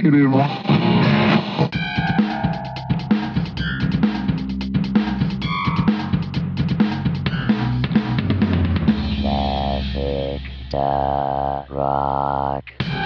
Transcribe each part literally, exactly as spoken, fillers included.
in. Classic da rock.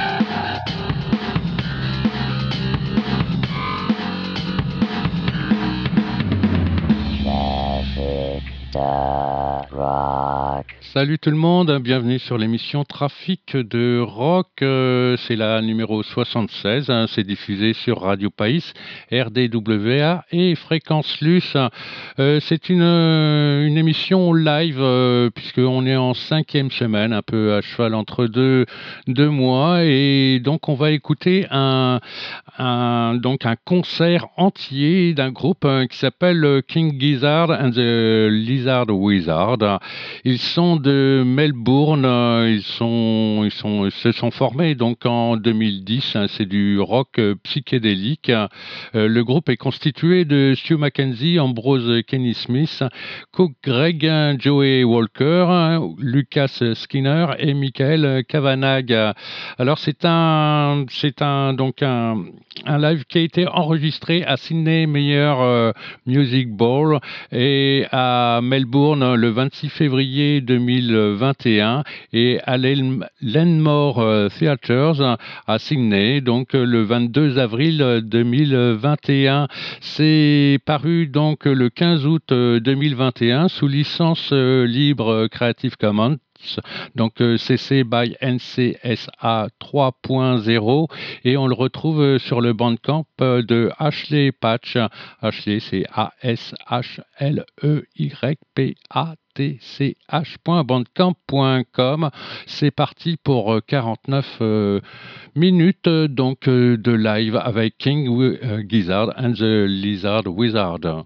Classic da rock. Salut tout le monde, bienvenue sur l'émission Trafic de Rock, euh, c'est la numéro soixante-seize, hein, c'est diffusé sur Radio País, R D W A et Fréquence Luce. Euh, c'est une, une émission live euh, puisqu'on est en cinquième semaine, un peu à cheval entre deux, deux mois, et donc on va écouter un, un, donc un concert entier d'un groupe hein, qui s'appelle King Gizzard and the Lizard Wizard. Ils sont de Melbourne, ils sont, ils sont, ils se sont formés donc en deux mille dix. Hein, c'est du rock psychédélique. Euh, le groupe est constitué de Stu Mackenzie, Ambrose Kenny Smith, Cook Gregg, Joey Walker, Lucas Skinner et Michael Kavanagh. Alors c'est un, c'est un donc un, un live qui a été enregistré à Sydney Meyer euh, Music Bowl et à Melbourne le vingt-six février deux mille vingt et un et à l'Enmore Theatres à Sydney, donc le vingt-deux avril deux mille vingt et un. C'est paru donc le quinze août deux mille vingt et un sous licence libre Creative Commons. Donc C C by N C S A trois point zéro et on le retrouve sur le Bandcamp de Ashley Patch. Ashley c'est A S H L E Y P A T C H point bandcamp point com. C'est parti pour quarante-neuf euh, minutes donc euh, de live avec King euh, Gizzard and the Lizard Wizard.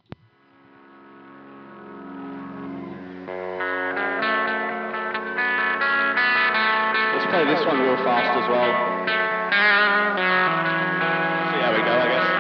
Let's play this one real fast as well. See how we go, I guess.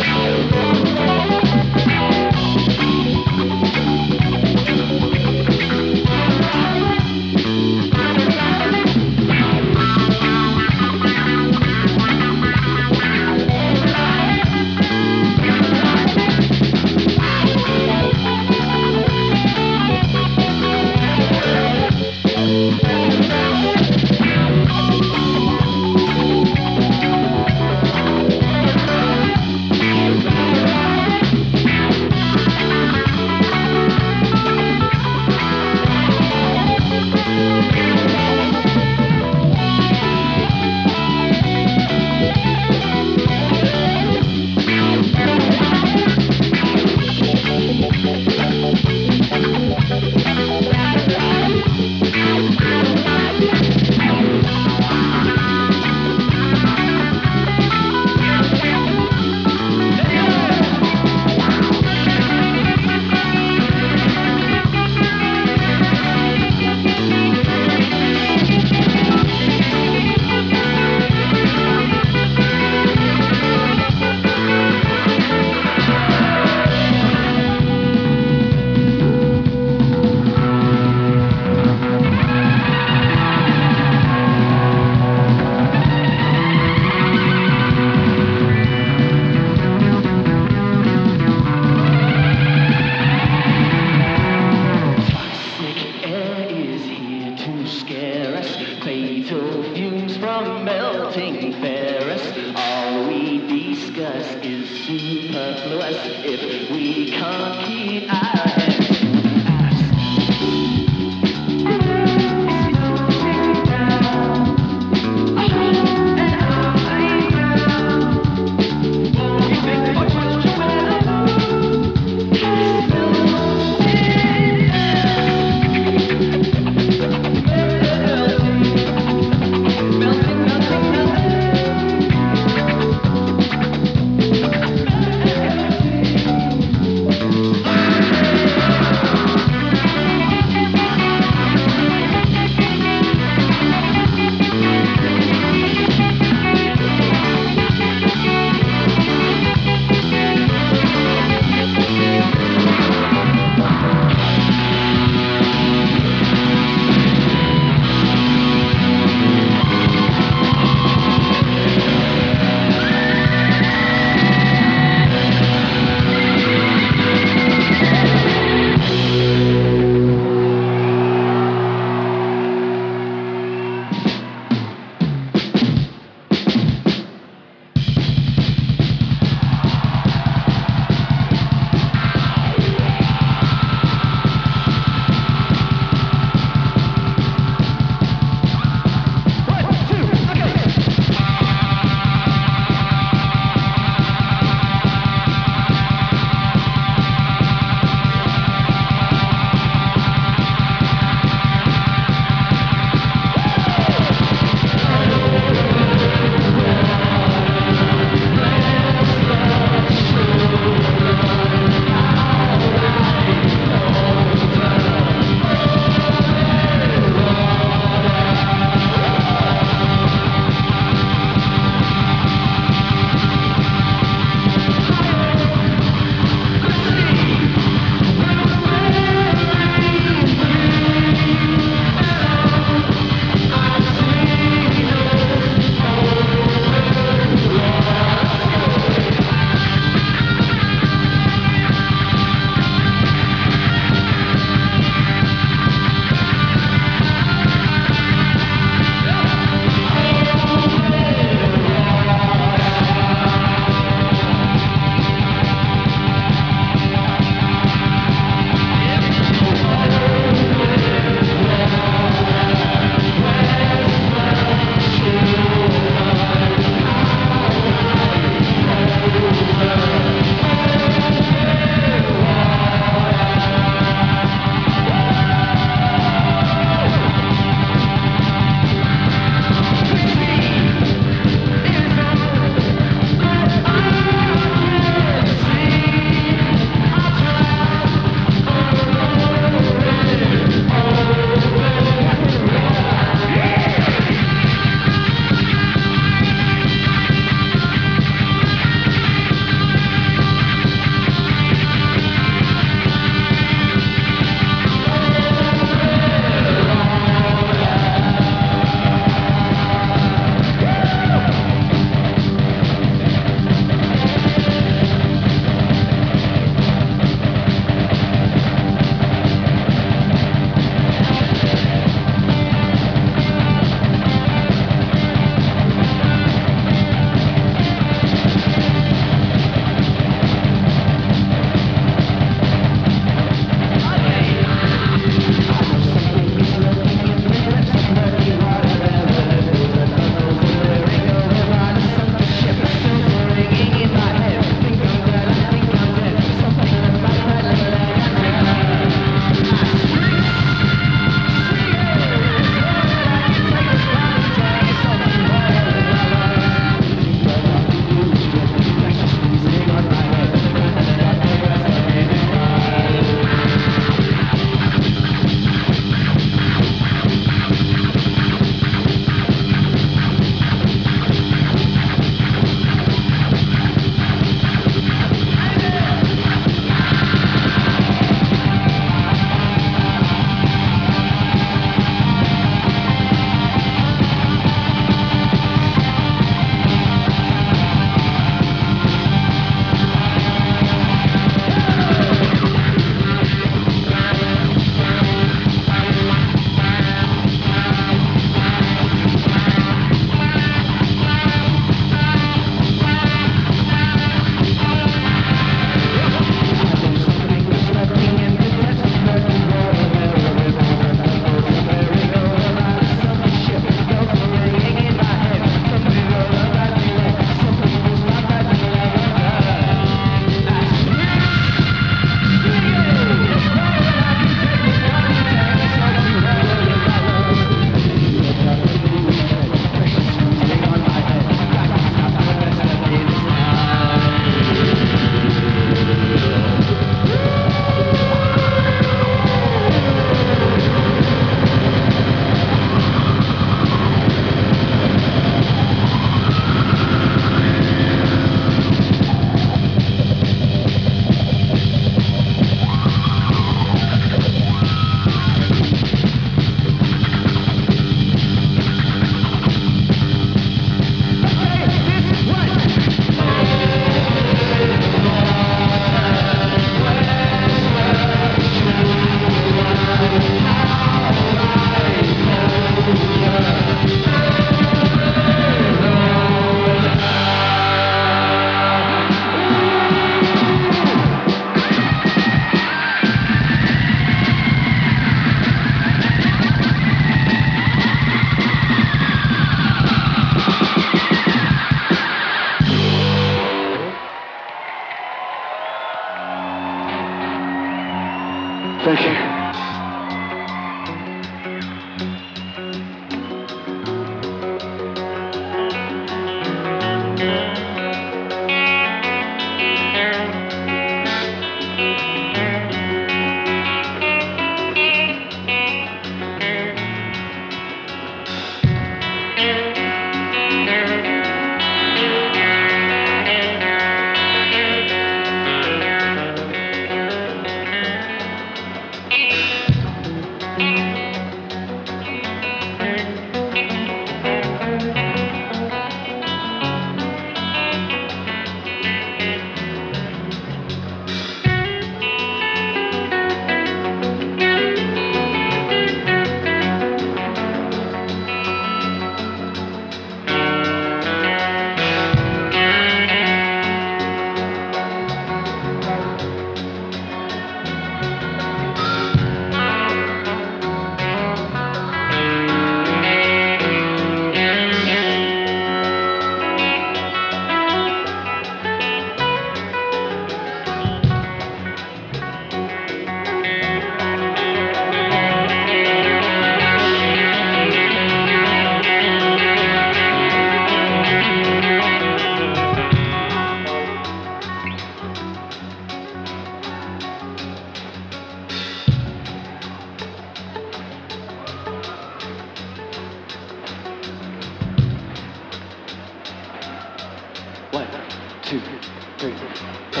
three, four.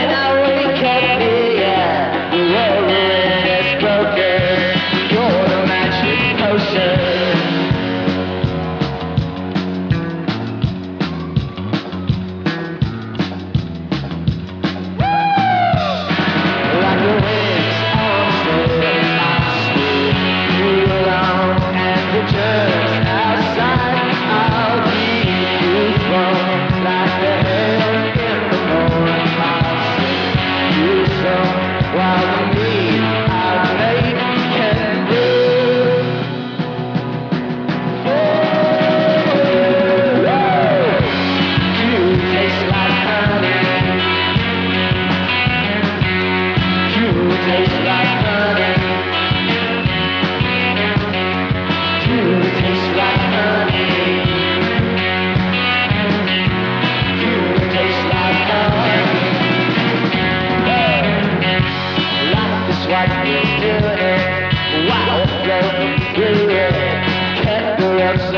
You're the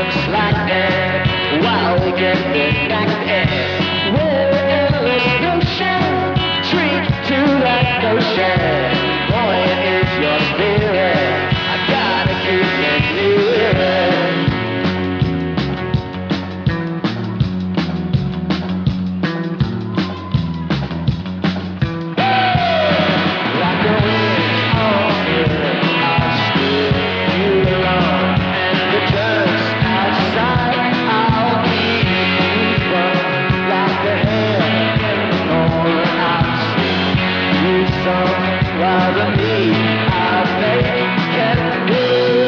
looks like that while we get the knack at we're endless notion, drink to that notion. Boy, it is your spirit, I gotta keep it near. Rather me, I think can do.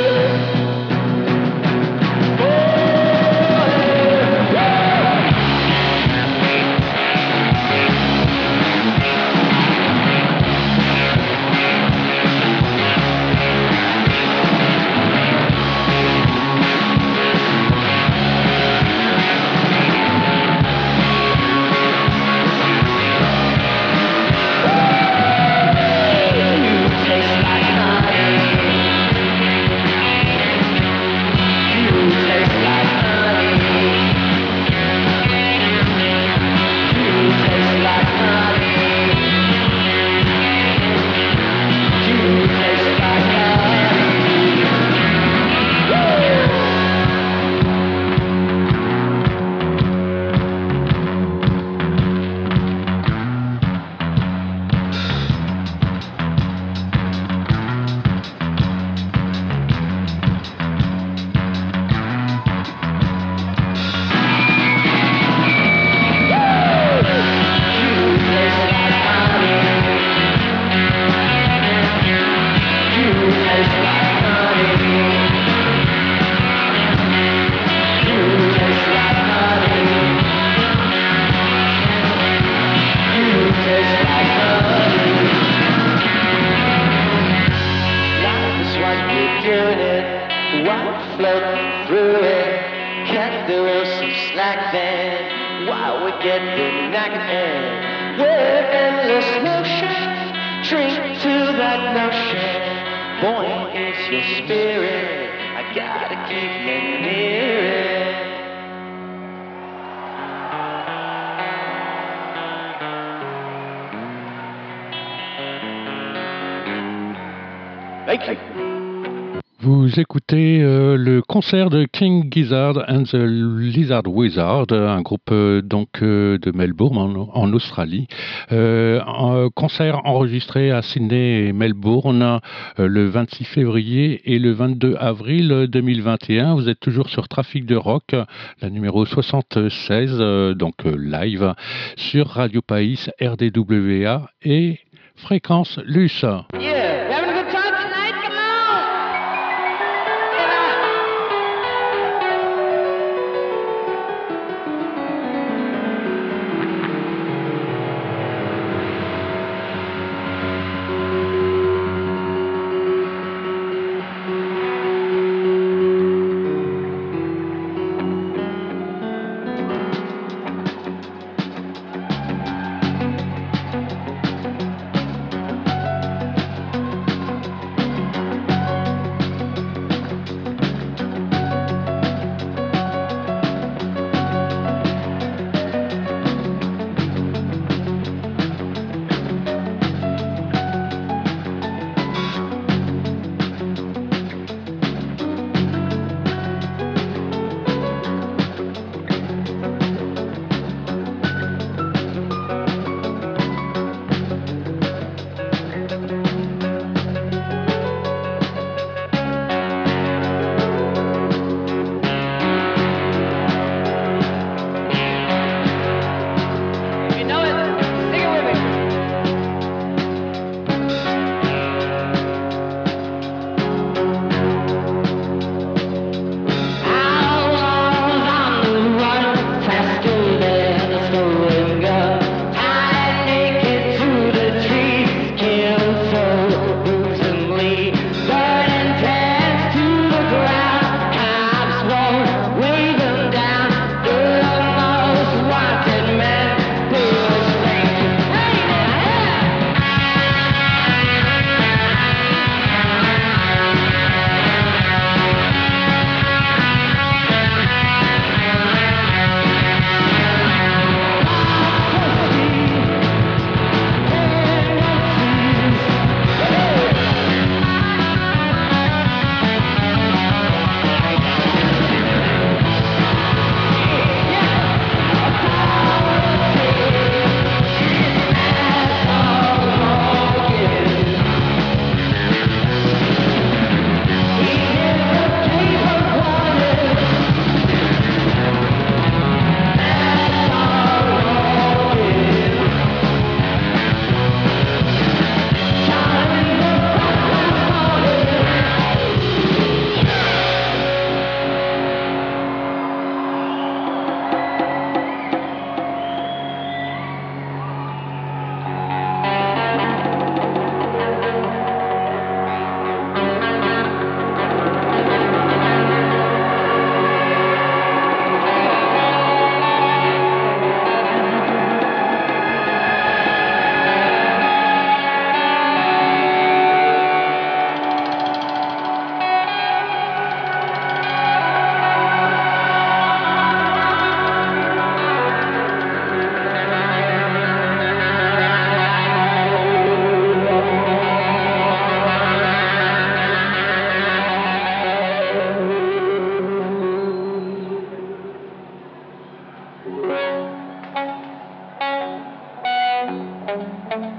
Vous écoutez euh, le concert de King Gizzard and the Lizard Wizard, un groupe euh, donc euh, de Melbourne en, en Australie. Euh, un concert enregistré à Sydney et Melbourne euh, le vingt-six février et le vingt-deux avril deux mille vingt et un. Vous êtes toujours sur Trafic de Rock, la numéro soixante-seize, euh, donc euh, live sur Radio País, R D W A et Fréquence Luce. Yeah.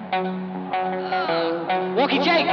Uh, Walkie Jake.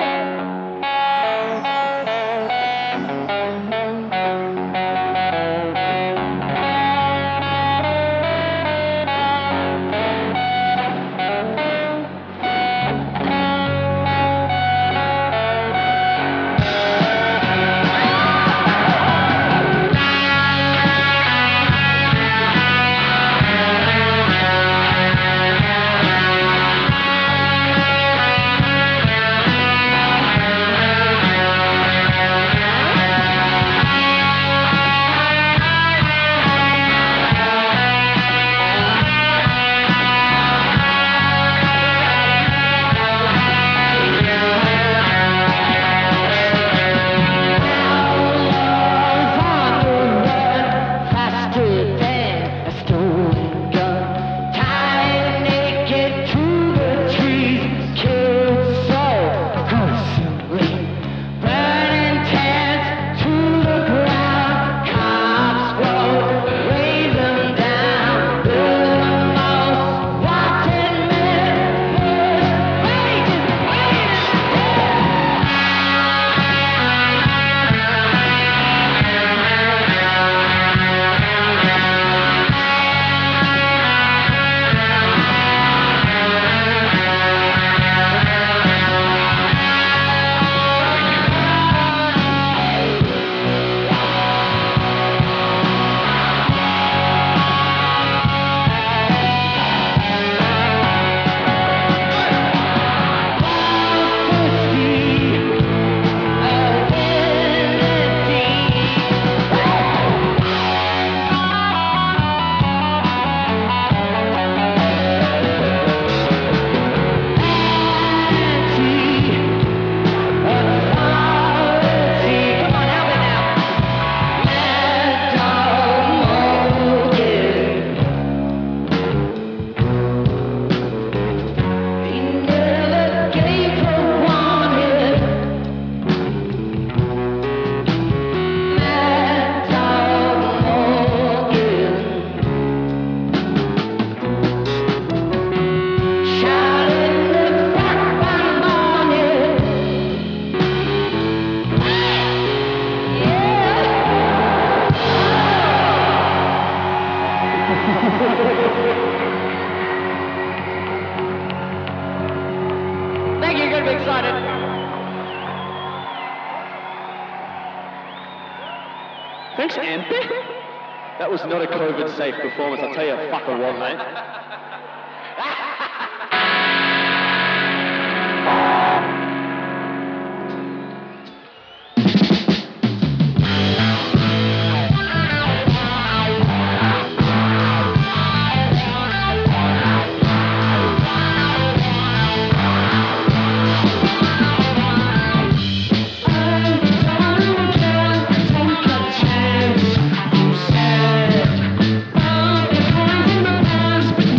Thank you, you're gonna be excited. Thanks, Anthony. That was not a COVID-safe performance. I'll tell you a fucking what, mate. Take a chance, you said. All the times in the past, but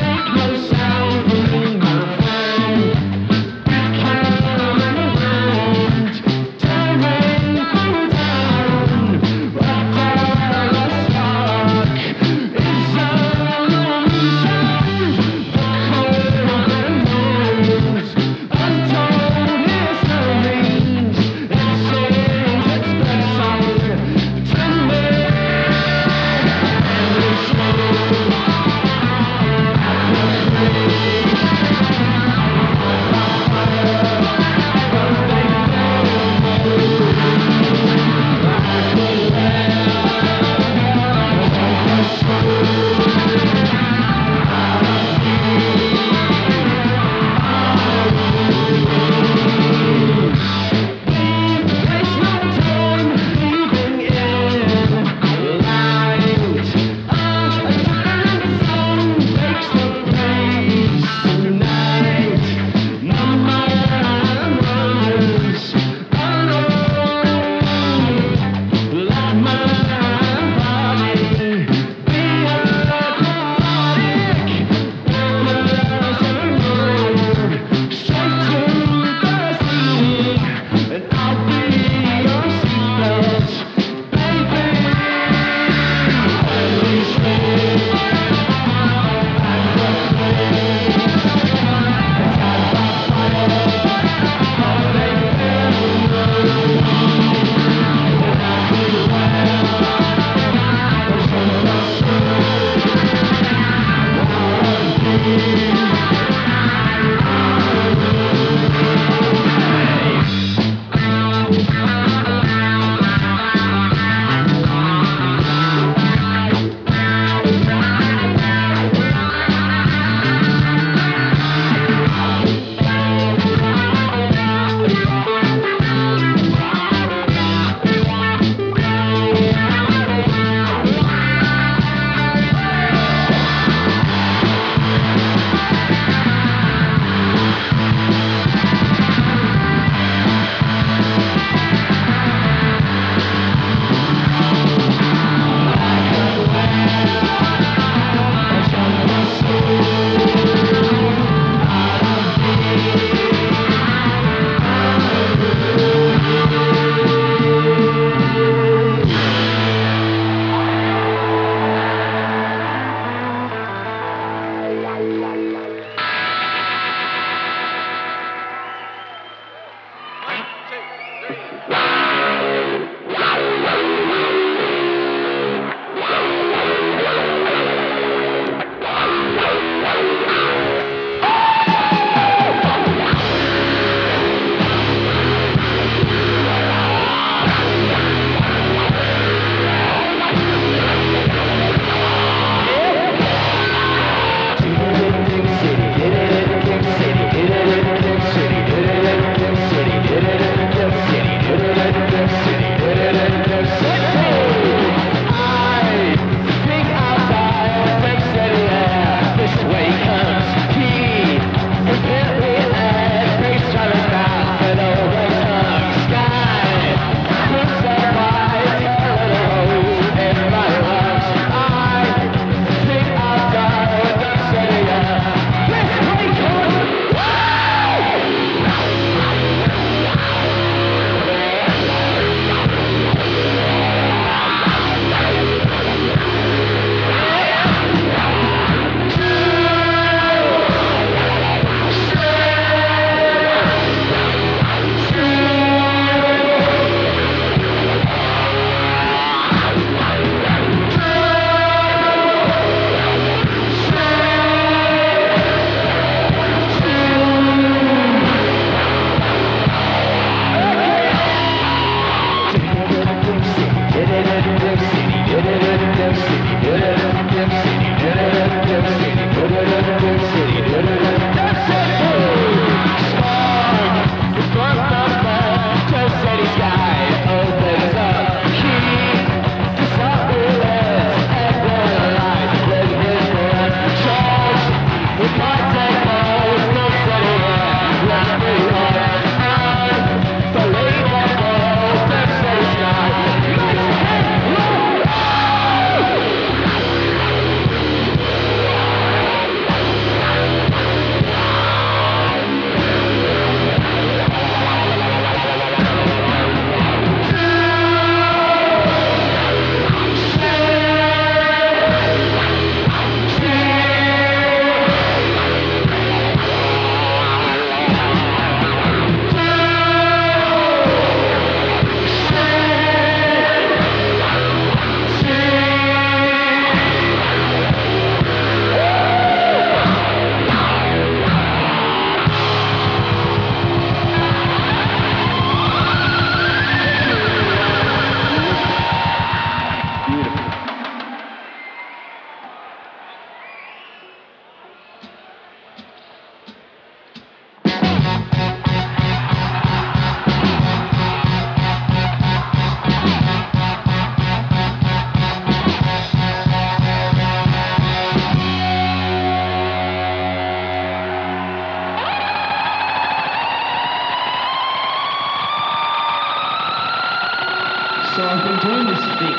I'm doing this thing.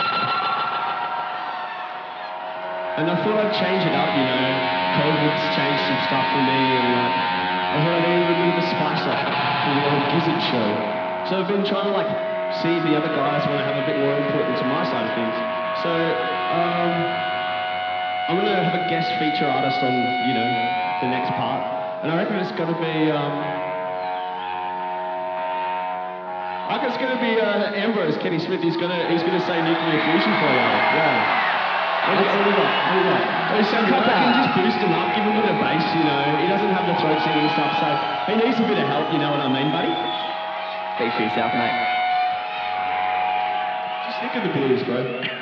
And I thought I'd change it up, you know. COVID's changed some stuff for me, and like, I thought I'd add a bit of a spice up for the old Gizzard show. So I've been trying to like see if the other guys want to have a bit more input into my side of things. So um, I'm going to have a guest feature artist on, you know, the next part. And I reckon it's going to be, um, I reckon it's going to be uh, Ambrose, Kenny Smith. He's going to he's going to say nuclear fusion for you. Yeah. What do you got? What do you got? What do you got? Hey, so cut back and just boost him up, give him a bit of bass, you know. He doesn't have the throat singing stuff, so he needs a bit of help, you know what I mean, buddy? Speak for yourself, mate. Just think of the blues, bro.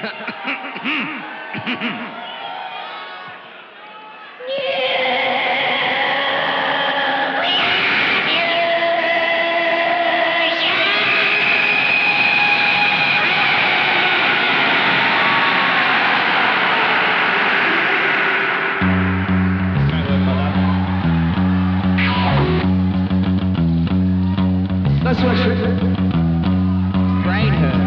That's what I should do. Brain hurt.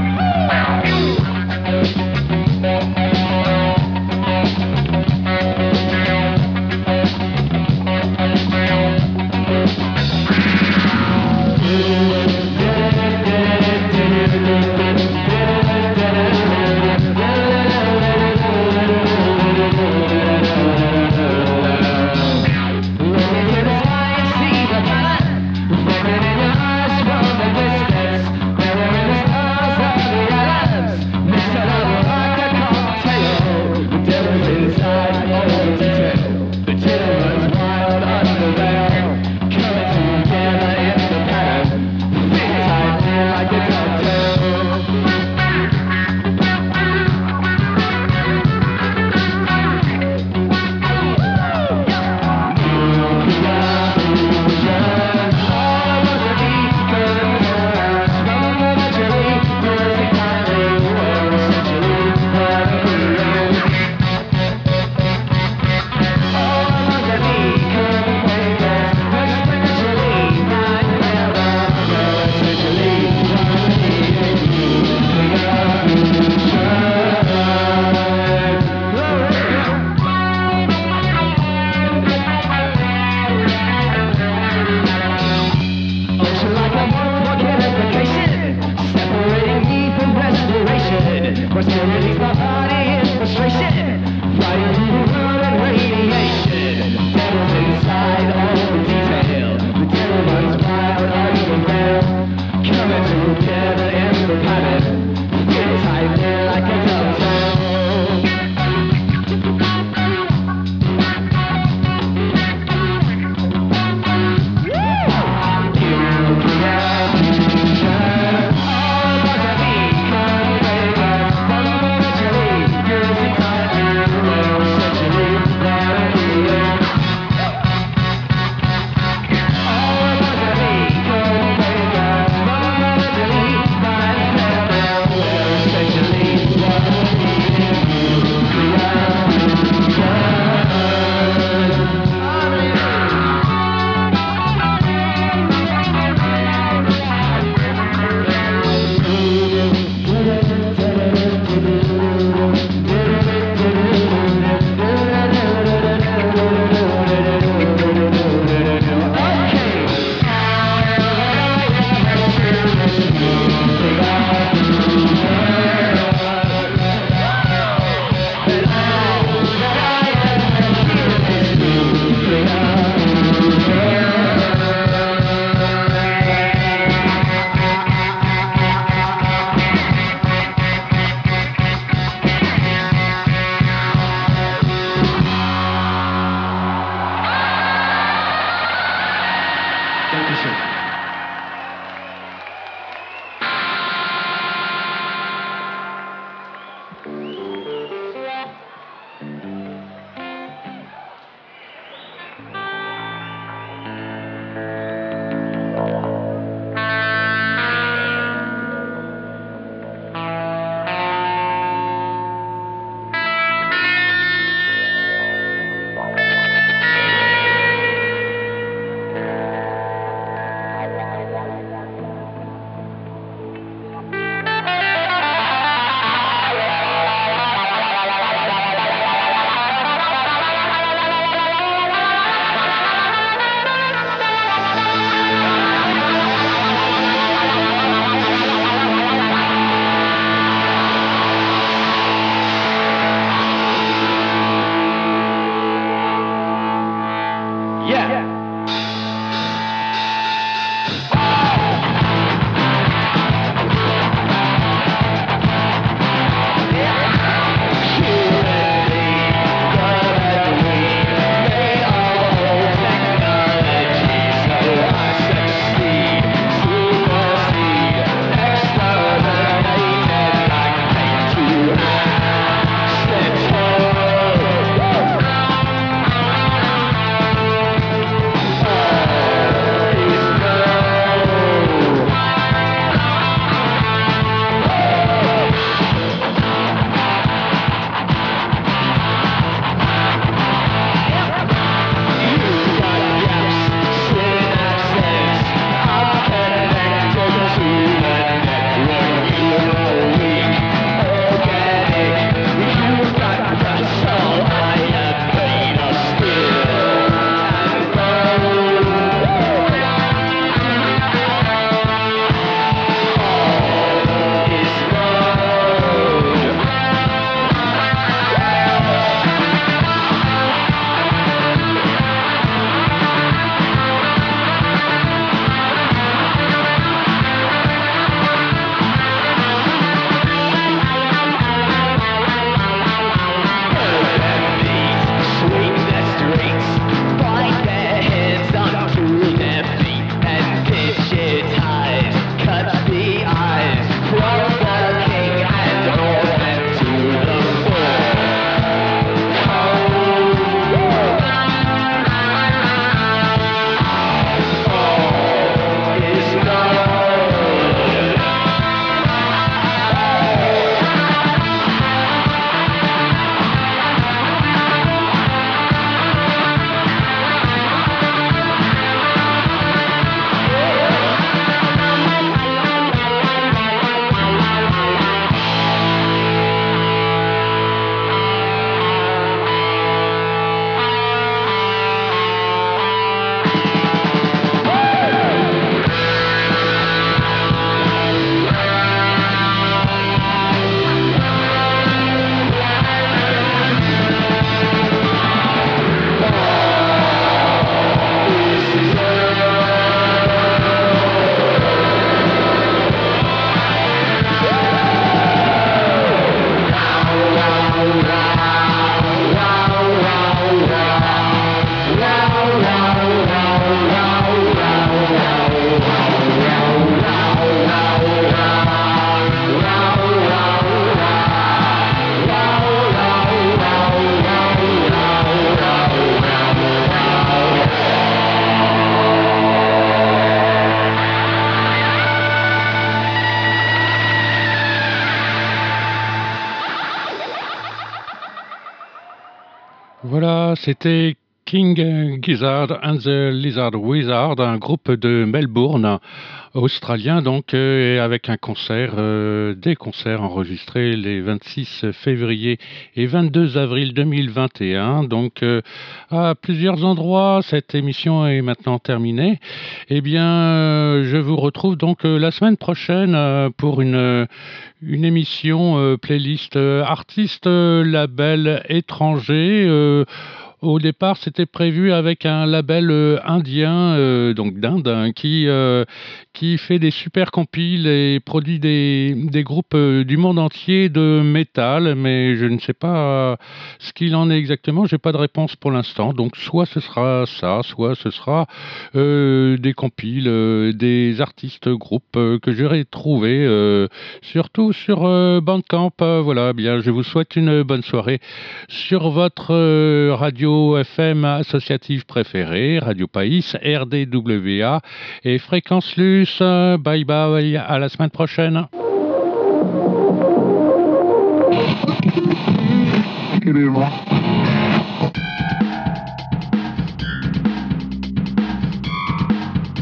c'était King Gizzard and the Lizard Wizard, un groupe de Melbourne, australien, donc, euh, avec un concert, euh, des concerts enregistrés les vingt-six février et vingt-deux avril deux mille vingt et un, donc euh, à plusieurs endroits. Cette émission est maintenant terminée. Eh bien, euh, je vous retrouve donc euh, la semaine prochaine euh, pour une, une émission euh, playlist euh, artistes, euh, label étranger. Euh, Au départ, c'était prévu avec un label euh, indien, euh, donc d'Inde, hein, qui, euh, qui fait des super compiles et produit des, des groupes euh, du monde entier de métal, mais je ne sais pas euh, ce qu'il en est exactement, j'ai pas de réponse pour l'instant. Donc soit ce sera ça, soit ce sera euh, des compiles, euh, des artistes groupes euh, que j'aurai trouvé, euh, surtout sur euh, Bandcamp. Euh, voilà, bien, je vous souhaite une bonne soirée sur votre euh, radio F M associative préférée, Radio Païs, R D W A et Fréquence Luce. Bye bye, à la semaine prochaine.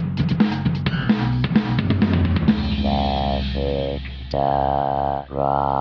Traffic, da, rock.